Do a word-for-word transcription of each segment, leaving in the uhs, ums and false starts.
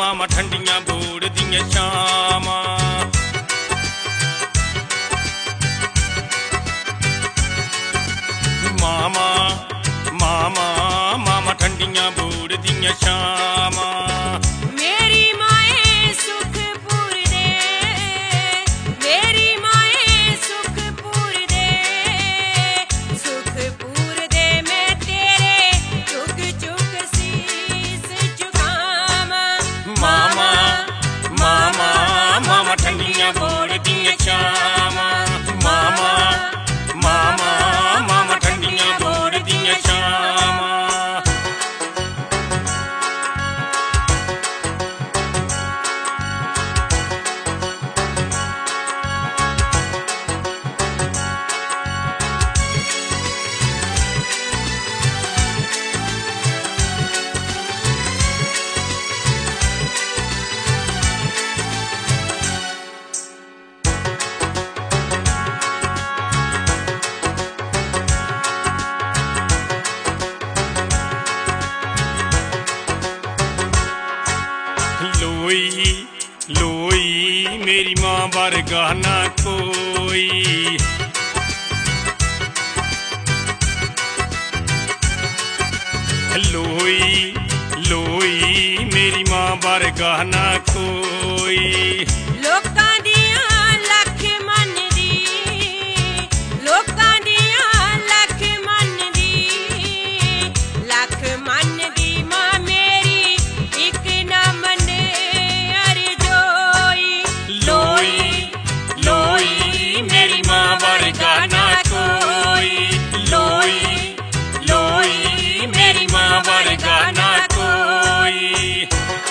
ਮਾਮਾ ਠੰਡੀਆਂ ਬੋੜ ਦੀਆਂ ਛਾਵਾਂ। ਮਾਮਾ ਮਾਮਾ ਮਾਮਾ ਠੰਡੀਆਂ ਬੋੜ ਦੀਆਂ ਛਾਵਾਂ। ਮੇਰੀ ਮਾਏ ਸੁਖਪੁਰ ਦੇ, ਮੇਰੀ ਮਾਏ ਸੁਖਪੁਰ ਦੇ, ਸੁਖਪੁਰ ਦੇ ਮੈਂ ਤੇਰੇ ਝੁਕ ਝੁਕ ਸੀਸ ਝੁਕਾਵਾਂ। ਮਾਮਾ ਮਾਮਾ ਮਾਮਾ ਠੰਡੀਆਂ ਬੋੜ ਦੀਆਂ ਛਾਵਾਂ। ਮਾਮਾ ਮਾਮਾ ਮਾਮਾ ਠੰਡੀਆਂ ਬੋੜ ਦੀਆਂ ਛਾਵਾਂ। ਲੋਈ ਲੋਈ ਮੇਰੀ ਮਾਂ ਵਰਗਾ ਨਾ ਕੋਈ। ਲੋਈ ਲੋਈ ਮੇਰੀ ਮਾਂ ਵਰਗਾ ਨਾ ਕੋਈ। ਲੋਕਾਂ ਦੀਆਂ ਲੱਖ ਮੰਨਦੀ, ਲੋਕਾਂ ਦੀਆਂ ਲੱਖ ਮੰਨਦੀ, ਲੱਖ ਮੰਨਦੀ ਮਾਂ ਮੇਰੀ ਇੱਕ ਨਾ ਮੰਨੇ ਅਰਜ਼ੋਈ। ਲੋਈ ਲੋਈ ਮੇਰੀ ਮਾਂ ਵਰਗਾ ਨਾ ਕੋਈ। ਲੋਈ ਲੋਈ ਮੇਰੀ ਮਾਂ ਵਰਗਾ ਨਾ ਕੋਈ।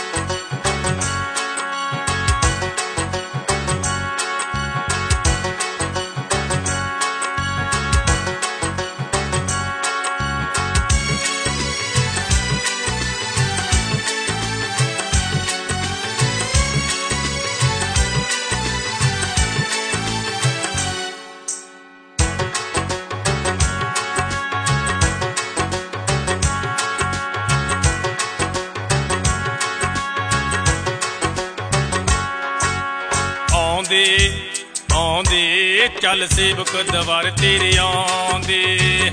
ਆਉਂਦੇ ਆਉਂਦੇ ਚੱਲ ਸੇਵਕ ਦਵਾਰ ਤੇਰੇ ਆਉਂਦੇ।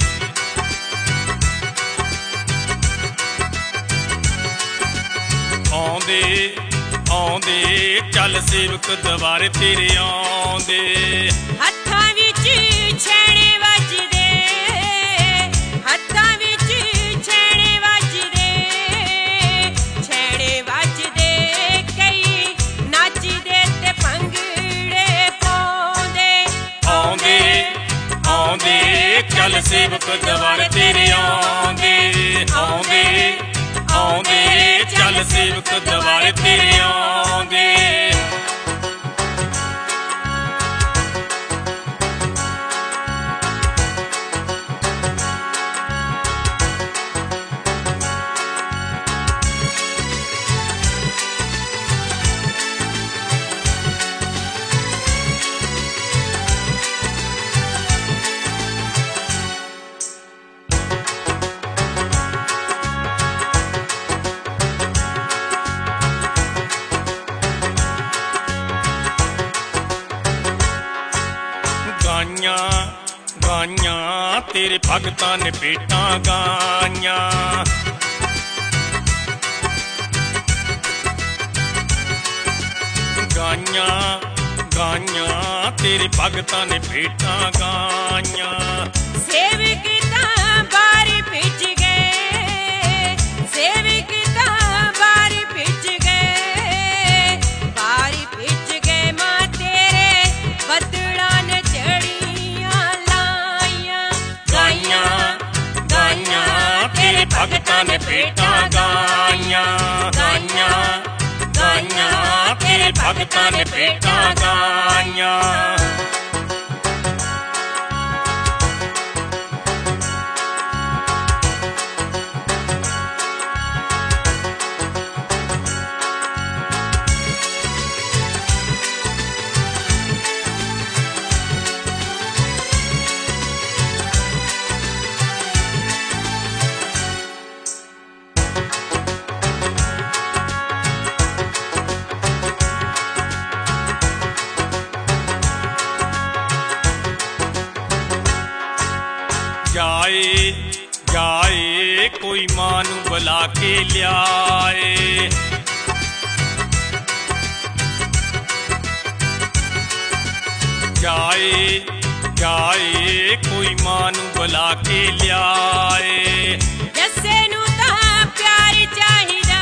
ਆਉਂਦੇ ਆਉਂਦੇ ਚੱਲ ਸੇਵਕ ਦਵਾਰ ਤੇਰੇ ਆਉਂਦੇ। ਹੱਥਾਂ ਵਿੱਚ ਛੇਣੇ ਵੱਜਦੇ, ਹੱਥਾਂ ਵਿੱਚ ਛੇਣੇ ਵੱਜਦੇ, ਛੇਣੇ ਵੱਜਦੇ ਕਈ ਨੱਚਦੇ ਤੇ ਭੰਗੜੇ ਪਾਉਂਦੇ। ਆਉਂਦੇ ਆਉਂਦੇ ਚੱਲ ਸੇਵਕ ਦਵਾਰ ਤੇਰੇ ਆਉਂਦੇ। ਆਉਂਦੇ ਆਉਂਦੇ ਚੱਲ ਸੇਵਕ ਦਵਾਰ ਤੇਰੇ ਆਉਂਦੇ। ਗਾਈਆਂ ਗਾਈਆਂ ਤੇਰੇ ਭਗਤਾਂ ਨੇ ਭੇਟਾਂ ਗਾਈਆਂ। ਗਾਈਆਂ ਗਾਈਆਂ ਤੇਰੇ ਭਗਤਾਂ ਨੇ ਭੇਟਾਂ ਗਾਈਆਂ। ਸੇਵਕ ਤਾਂ ਬਾਰੀ ਭਿੱਜ ਗਏ, ਸੇਵਕ ਤਾਂ ਬਾਰੀ ਭਿੱਜ ਗਏ, ਬਾਰੀ ਭਿੱਜ ਗਏ ਮਾਂ ਤੇਰੇ ਬੱਦਲਾਂ ਨੇ ਚੜੀਆਂ ਲਾਈਆਂ। ਗਾਈਆਂ ਗਾਈਆਂ ਤੇਰੇ ਭਗਤਾਂ ਨੇ ਭੇਟਾਂ ਗਾਈਆਂ। ਗਾਈਆਂ ਗਾਈਆਂ ਤੇਰੇ ਭਗਤਾਂ ਨੇ ਭੇਟਾਂ ਗਾਈਆਂ। ਕੇ ਲਿਆਏ। ਜਾਏ ਜਾਏ ਕੋਈ ਮਾਂ ਨੂੰ ਬੁਲਾ ਕੇ ਲਿਆਏ। ਜੱਸੇ ਨੂੰ ਤਾਂ ਪਿਆਰ ਚਾਹੀਦਾ,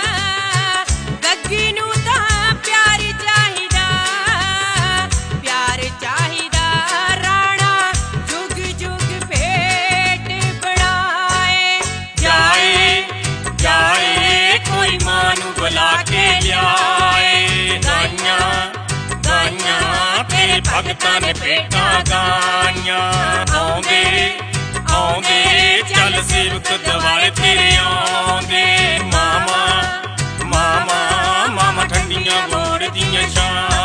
ਗੱਗੀ ਨੂੰ ਤਾਂ ਪਿਆਰ ਚਾਹੀਦਾ, ਪਿਆਰ ਚਾਹੀਦਾ ਰਾਣਾ ਜੁਗ ਜੁਗ ਭੇਟ ਬਣਾਏ। ਜਾਏ ਜਾਏ ਕੋਈ ਮਾਂ ਨੂੰ ਬੁਲਾ ਕੇ ਲਿਆਏ। ਗਾਈਆਂ ਗਾਈਆਂ ਤੇਰੇ ਭਗਤਾਂ ਨੇ ਭੇਟਾਂ ਗਾਈਆਂ। ਆਉਂਦੇ ਆਉਂਦੇ ਚੱਲ ਸੇਵਕ ਦੁਆਰੇ ਤੇਰੇ ਆਉਂਦੇ। ਮਾਮਾ ਮਾਮਾ ਮਾਮਾ ਠੰਡੀਆਂ ਗੋੜ ਦੀਆਂ ਛਾਂ